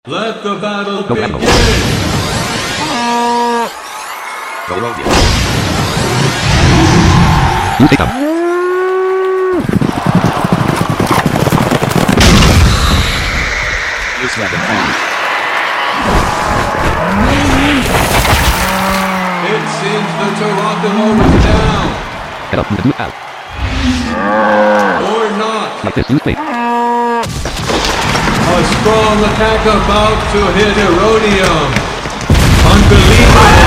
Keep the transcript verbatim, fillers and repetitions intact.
Let the battle Go begin! Rambo. Go Rodeo. You take up. Use weapon on. It seems the Tarakamo is down! Get up and do out. Or not! Like this, you wait. A strong attack about to hit Erodium! Unbelievable!